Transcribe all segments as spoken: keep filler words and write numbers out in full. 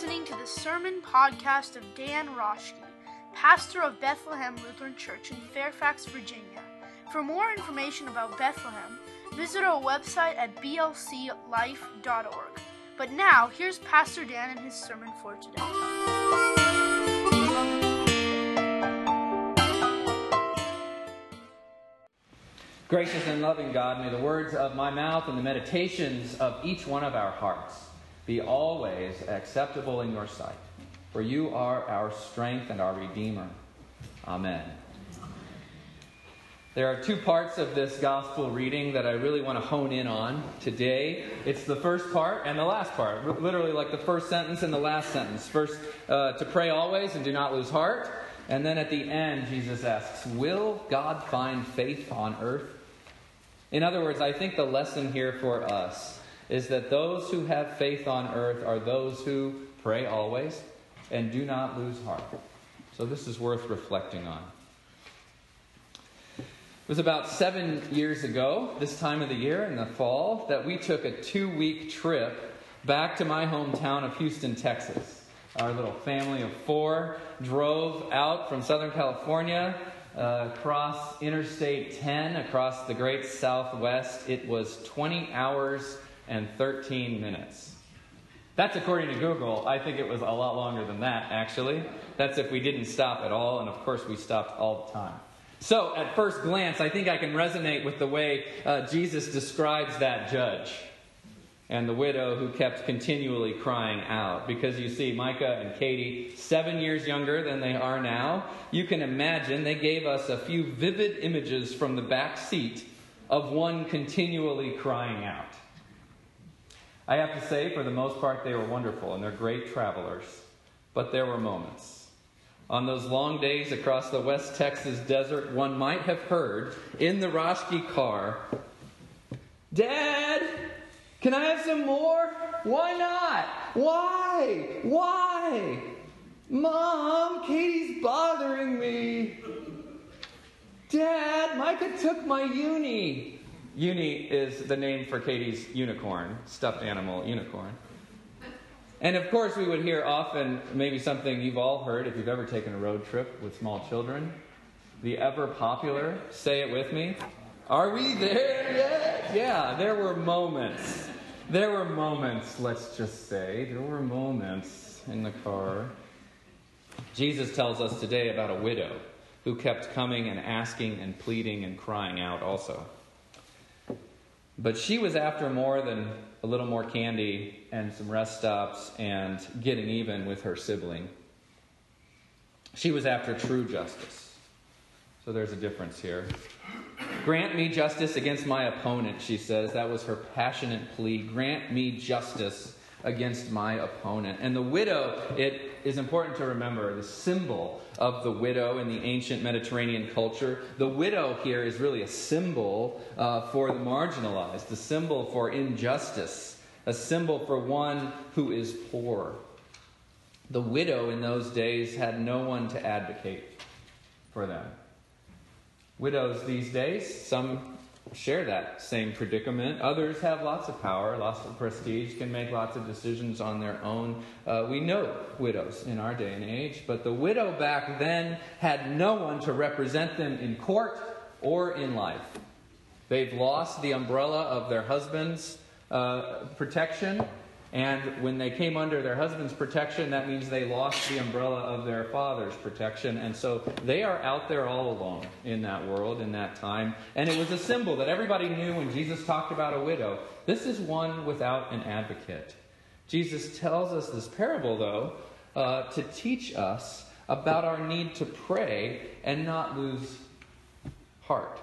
listening to the sermon podcast of Dan Roschke, pastor of Bethlehem Lutheran Church in Fairfax, Virginia. For more information about Bethlehem, visit our website at b l c life dot org. But now, here's Pastor Dan and his sermon for today. Gracious and loving God, may the words of my mouth and the meditations of each one of our hearts be always acceptable in your sight. For you are our strength and our Redeemer. Amen. There are two parts of this gospel reading that I really want to hone in on today. It's the first part and the last part. Literally like the first sentence and the last sentence. First, uh, to pray always and do not lose heart. And then at the end, Jesus asks, will God find faith on earth? In other words, I think the lesson here for us is that those who have faith on earth are those who pray always and do not lose heart. So this is worth reflecting on. It was about seven years ago, this time of the year in the fall, that we took a two-week trip back to my hometown of Houston, Texas. Our little family of four drove out from Southern California, uh, across Interstate ten, across the great Southwest. It was twenty hours and thirteen minutes. That's according to Google. I think it was a lot longer than that, actually. That's if we didn't stop at all, and of course we stopped all the time. So, at first glance, I think I can resonate with the way uh, Jesus describes that judge and the widow who kept continually crying out. Because you see, Micah and Katie, seven years younger than they are now, you can imagine they gave us a few vivid images from the back seat of one continually crying out. I have to say, for the most part, they were wonderful, and they're great travelers. But there were moments. On those long days across the West Texas desert, one might have heard in the Roschke car, "Dad, can I have some more? Why not? Why? Why? Mom, Katie's bothering me. Dad, Micah took my uni." Uni is the name for Katie's unicorn, stuffed animal unicorn. And of course we would hear often, maybe something you've all heard if you've ever taken a road trip with small children, the ever popular, say it with me, "Are we there yet?" Yeah, there were moments. There were moments, let's just say. There were moments in the car. Jesus tells us today about a widow who kept coming and asking and pleading and crying out also. But she was after more than a little more candy and some rest stops and getting even with her sibling. She was after true justice. So there's a difference here. "Grant me justice against my opponent," she says. That was her passionate plea. Grant me justice against my opponent. And the widow, it is important to remember, the symbol of the widow in the ancient Mediterranean culture. The widow here is really a symbol uh, for the marginalized, a symbol for injustice, a symbol for one who is poor. The widow in those days had no one to advocate for them. Widows these days, some share that same predicament. Others have lots of power, lots of prestige, can make lots of decisions on their own. Uh, we know widows in our day and age, but the widow back then had no one to represent them in court or in life. They've lost the umbrella of their husband's uh, protection, and when they came under their husband's protection, that means they lost the umbrella of their father's protection. And so they are out there all alone in that world, in that time. And it was a symbol that everybody knew when Jesus talked about a widow. This is one without an advocate. Jesus tells us this parable, though, uh, to teach us about our need to pray and not lose heart.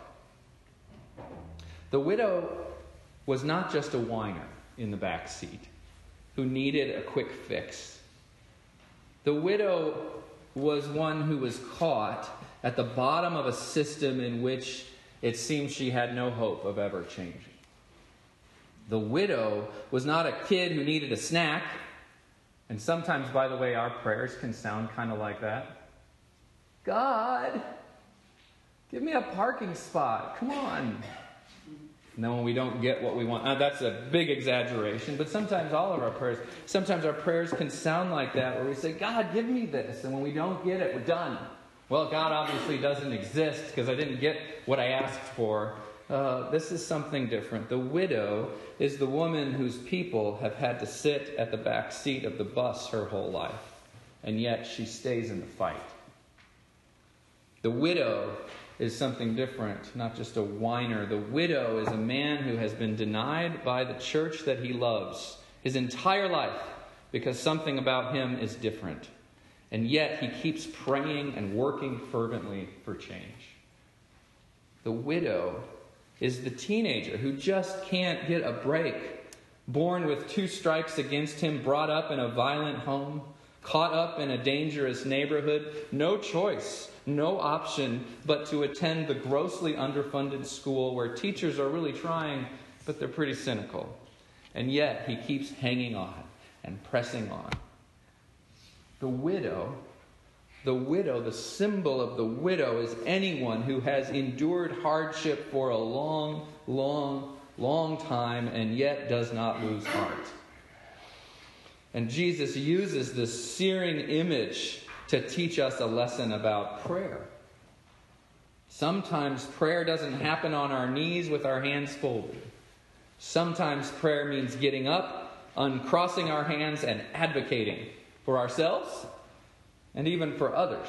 The widow was not just a whiner in the back seat who needed a quick fix. The widow was one who was caught at the bottom of a system in which it seemed she had no hope of ever changing. The widow was not a kid who needed a snack. And sometimes, by the way, our prayers can sound kind of like that. "God, give me a parking spot. Come on." And then when we don't get what we want, uh, that's a big exaggeration, but sometimes all of our prayers, sometimes our prayers can sound like that, where we say, God, give me this. And when we don't get it, we're done. Well, God obviously doesn't exist because I didn't get what I asked for. Uh, this is something different. The widow is the woman whose people have had to sit at the back seat of the bus her whole life, and yet she stays in the fight. The widow is something different, not just a whiner. The widow is a man who has been denied by the church that he loves his entire life because something about him is different. And yet he keeps praying and working fervently for change. The widow is the teenager who just can't get a break, born with two strikes against him, brought up in a violent home, caught up in a dangerous neighborhood, no choice, no option but to attend the grossly underfunded school where teachers are really trying, but they're pretty cynical. And yet he keeps hanging on and pressing on. The widow, the widow, the symbol of the widow is anyone who has endured hardship for a long, long, long time and yet does not lose heart. And Jesus uses this searing image to teach us a lesson about prayer. Sometimes prayer doesn't happen on our knees with our hands folded. Sometimes prayer means getting up, uncrossing our hands, and advocating for ourselves and even for others.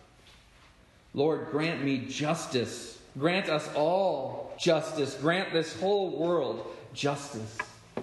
Lord, grant me justice. Grant us all justice. Grant this whole world justice.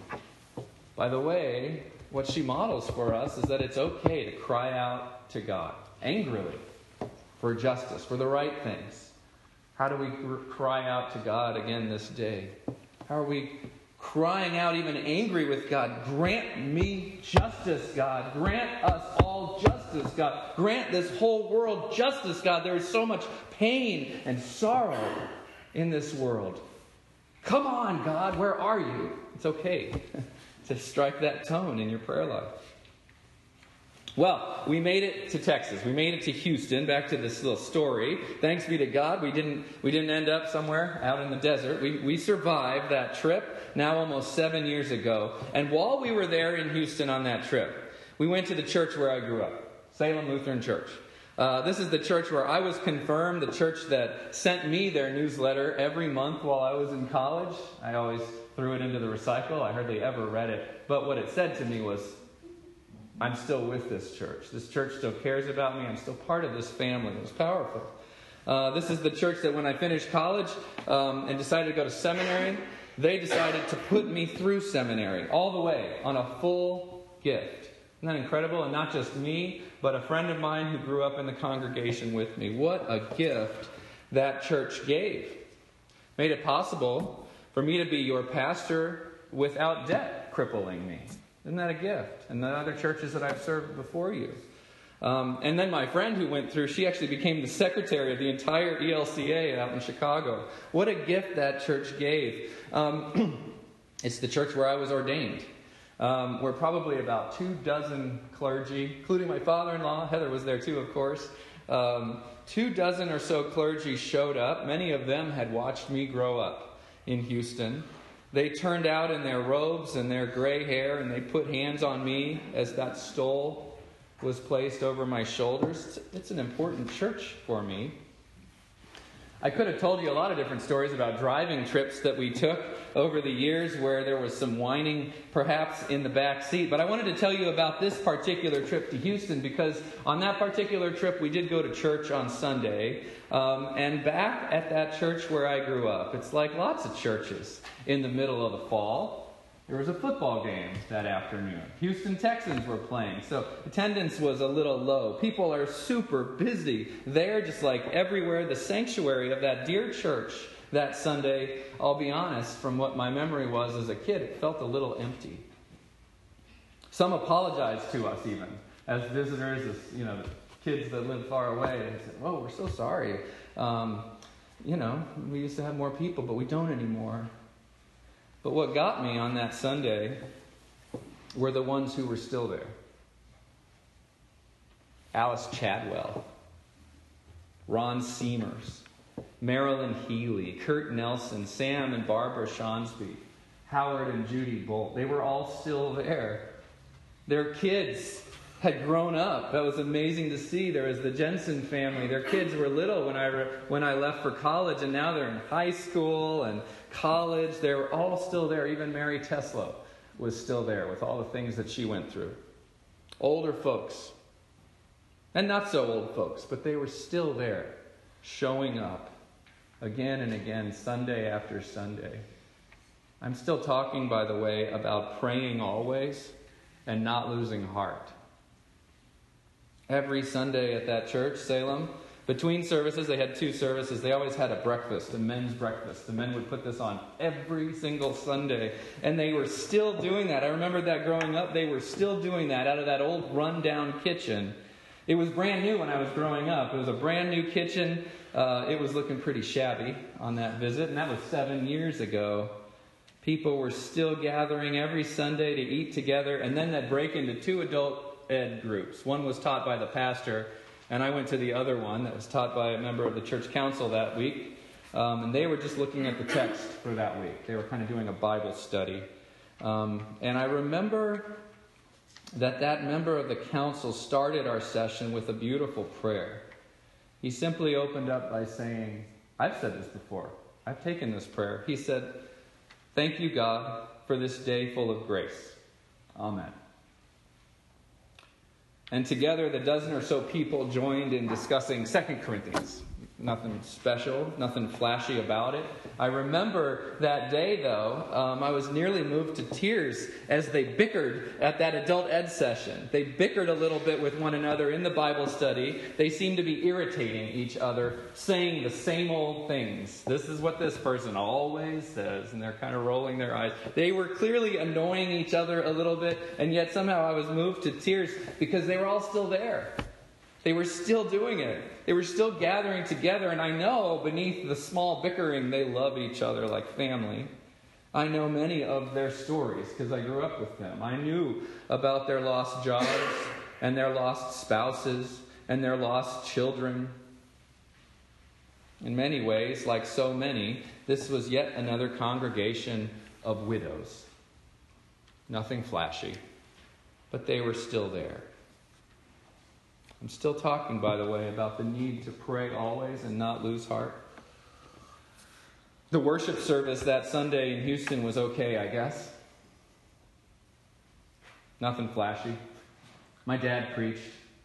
By the way, what she models for us is that it's okay to cry out to God angrily for justice, for the right things. How do we cry out to God again this day? How are we crying out even angry with God? Grant me justice, God. Grant us all justice, God. Grant this whole world justice, God. There is so much pain and sorrow in this world. Come on, God, where are you? It's okay to strike that tone in your prayer life. Well, we made it to Texas. We made it to Houston, back to this little story. Thanks be to God, we didn't we didn't end up somewhere out in the desert. We we survived that trip now almost seven years ago. And while we were there in Houston on that trip, we went to the church where I grew up, Salem Lutheran Church. Uh, this is the church where I was confirmed, the church that sent me their newsletter every month while I was in college. I always threw it into the recycle. I hardly ever read it. But what it said to me was, I'm still with this church. This church still cares about me. I'm still part of this family. It was powerful. Uh, this is the church that when I finished college um, and decided to go to seminary, they decided to put me through seminary all the way on a full gift. Isn't that incredible? And not just me, but a friend of mine who grew up in the congregation with me. What a gift that church gave. Made it possible for me to be your pastor without debt crippling me. Isn't that a gift? And the other churches that I've served before you. Um, and then my friend who went through, she actually became the secretary of the entire E L C A out in Chicago. What a gift that church gave. Um, it's the church where I was ordained. Um, we're probably about two dozen clergy, including my father-in-law. Heather was there too, of course. Um, two dozen or so clergy showed up. Many of them had watched me grow up in Houston. They turned out in their robes and their gray hair, and they put hands on me as that stole was placed over my shoulders. It's an important church for me. I could have told you a lot of different stories about driving trips that we took over the years where there was some whining perhaps in the back seat. But I wanted to tell you about this particular trip to Houston because on that particular trip we did go to church on Sunday. Um, and back at that church where I grew up, it's like lots of churches in the middle of the fall. There was a football game that afternoon. Houston Texans were playing, so attendance was a little low. People are super busy there, just like everywhere. The sanctuary of that dear church that Sunday, I'll be honest, from what my memory was as a kid, it felt a little empty. Some apologized to us even, as visitors, as you know, kids that live far away. They said, "Whoa, we're so sorry. Um, you know, we used to have more people, but we don't anymore." But what got me on that Sunday were the ones who were still there. Alice Chadwell, Ron Seamers, Marilyn Healy, Kurt Nelson, Sam and Barbara Shonsby, Howard and Judy Bolt. They were all still there. Their kids had grown up. That was amazing to see. There was the Jensen family. Their kids were little when I re- when I left for college, and now they're in high school and college. They were all still there. Even Mary Tesla was still there with all the things that she went through. Older folks. And not so old folks, but they were still there, showing up again and again, Sunday after Sunday. I'm still talking, by the way, about praying always and not losing heart. Every Sunday at that church, Salem, between services, they had two services. They always had a breakfast, a men's breakfast. The men would put this on every single Sunday. And they were still doing that. I remember that growing up. They were still doing that out of that old rundown kitchen. It was brand new when I was growing up. It was a brand new kitchen. Uh, it was looking pretty shabby on that visit. And that was seven years ago. People were still gathering every Sunday to eat together. And then they'd break into two adult ed groups. One was taught by the pastor, and I went to the other one that was taught by a member of the church council that week. Um, and they were just looking at the text for that week. They were kind of doing a Bible study. Um, and I remember that that member of the council started our session with a beautiful prayer. He simply opened up by saying, I've said this before. I've taken this prayer. He said, "Thank you, God, for this day full of grace. Amen." And together, the dozen or so people joined in discussing Second Corinthians. Nothing special, nothing flashy about it. I remember that day, though, um, I was nearly moved to tears as they bickered at that adult ed session. They bickered a little bit with one another in the Bible study. They seemed to be irritating each other, saying the same old things. This is what this person always says, and they're kind of rolling their eyes. They were clearly annoying each other a little bit, and yet somehow I was moved to tears because they were all still there. They were still doing it. They were still gathering together. And I know beneath the small bickering, they love each other like family. I know many of their stories because I grew up with them. I knew about their lost jobs and their lost spouses and their lost children. In many ways, like so many, this was yet another congregation of widows. Nothing flashy, but they were still there. I'm still talking, by the way, about the need to pray always and not lose heart. The worship service that Sunday in Houston was okay, I guess. Nothing flashy. My dad preached.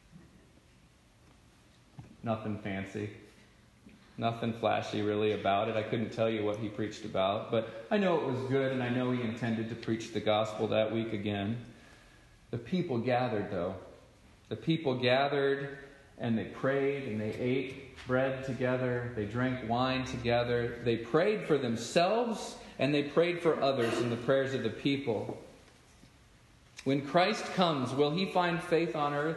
Nothing fancy. Nothing flashy really about it. I couldn't tell you what he preached about, but I know it was good, and I know he intended to preach the gospel that week again. The people gathered, though. The people gathered and they prayed and they ate bread together. They drank wine together. They prayed for themselves and they prayed for others in the prayers of the people. When Christ comes, will he find faith on earth?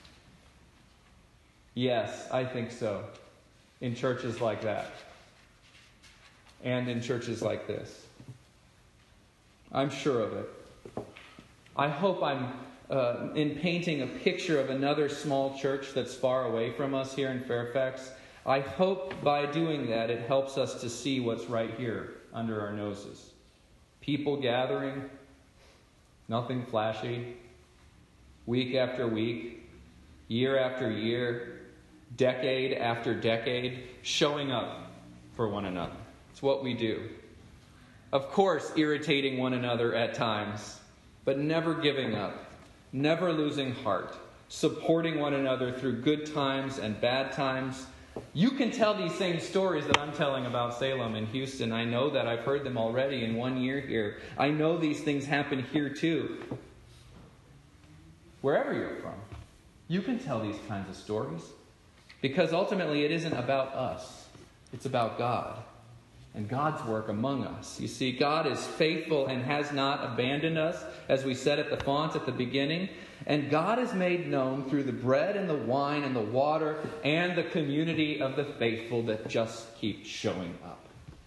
Yes, I think so. In churches like that. And in churches like this. I'm sure of it. I hope I'm Uh, in painting a picture of another small church that's far away from us here in Fairfax. I hope by doing that it helps us to see what's right here under our noses. People gathering, nothing flashy, week after week, year after year, decade after decade, showing up for one another. It's what we do. Of course, irritating one another at times, but never giving up. Never losing heart, supporting one another through good times and bad times. You can tell these same stories that I'm telling about Salem and Houston. I know that. I've heard them already in one year here. I know these things happen here too. Wherever you're from, you can tell these kinds of stories. Because ultimately it isn't about us. It's about God. And God's work among us. You see, God is faithful and has not abandoned us, as we said at the font at the beginning. And God is made known through the bread and the wine and the water and the community of the faithful that just keep showing up.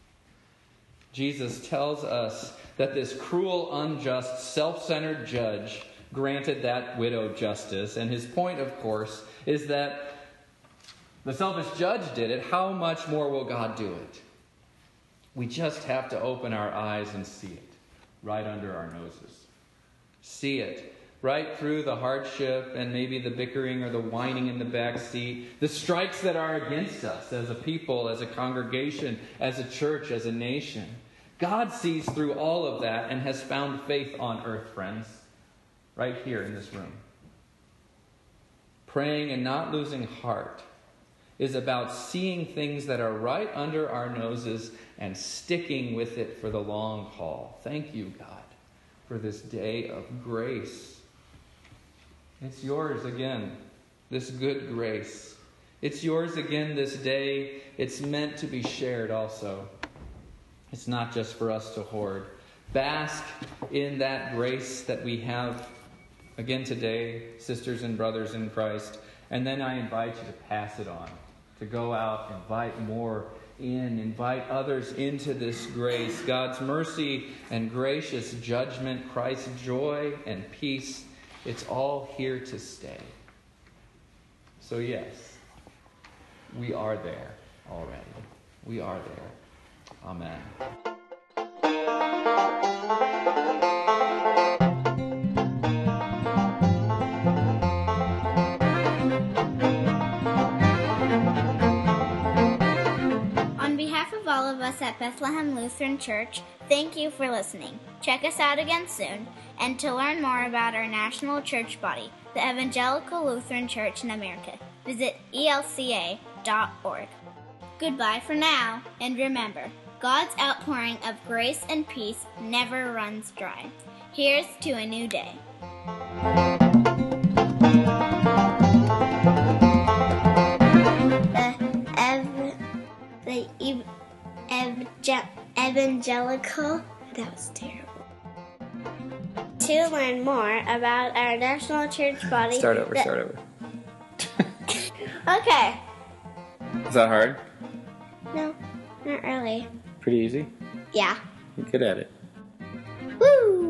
Jesus tells us that this cruel, unjust, self-centered judge granted that widow justice. And his point, of course, is that The selfish judge did it. How much more will God do it? We just have to open our eyes and see it right under our noses. See it right through the hardship and maybe the bickering or the whining in the back seat, the strikes that are against us as a people, as a congregation, as a church, as a nation. God sees through all of that and has found faith on earth, friends, right here in this room. Praying and not losing heart is about seeing things that are right under our noses and sticking with it for the long haul. Thank you, God, for this day of grace. It's yours again, this good grace. It's yours again this day. It's meant to be shared also. It's not just for us to hoard. Bask in that grace that we have again today, sisters and brothers in Christ. And then I invite you to pass it on, to go out, invite more in, invite others into this grace. God's mercy and gracious judgment, Christ's joy and peace, it's all here to stay. So yes, we are there already. We are there. Amen. On behalf of all of us at Bethlehem Lutheran Church, thank you for listening. Check us out again soon, and to learn more about our national church body, the Evangelical Lutheran Church in America, visit E L C A dot org. Goodbye for now, and remember, God's outpouring of grace and peace never runs dry. Here's to a new day. The ev- the ev- ev- evangelical that was terrible. To learn more about our national church body, Start over, the- start over. Okay. Is that hard? No, not really. Pretty easy? Yeah. You're good at it. Woo!